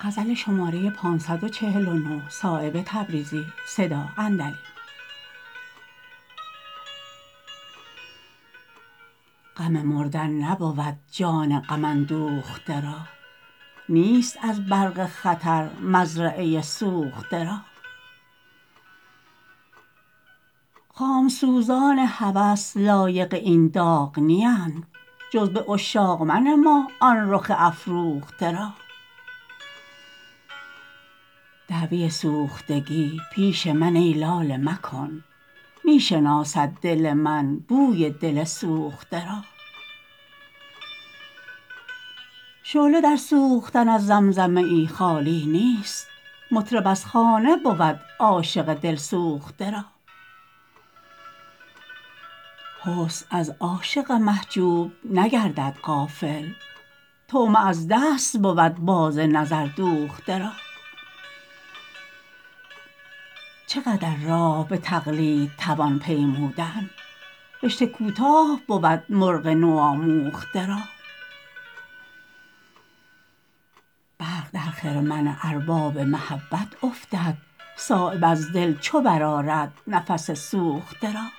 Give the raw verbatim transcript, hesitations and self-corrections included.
غم مردن نبود جان غم اندوخته را نیست از برق خطر مزرعه سوخته را خام سوزان هوس لایق این داغ نیند جز به عشاق منما آن رخ افروخته را دعوی سوختگی پیش من ای لاله مکن می شناسد دل من بوی دل سوخته را شعله در سوختن از زمزمه ای خالی نیست مطرب از خانه بود عاشق دل سوخته را حسن از عاشق محجوب نگردد غافل طعمه از دست بود باز نظر دوخته را چه قدر راه به تقلید توان پیمودن رشته کوتاه بود مرغ نوآموخته را برق در خرمن ارباب محبت افتد صایب از دل چو برآرد نفس سوخته را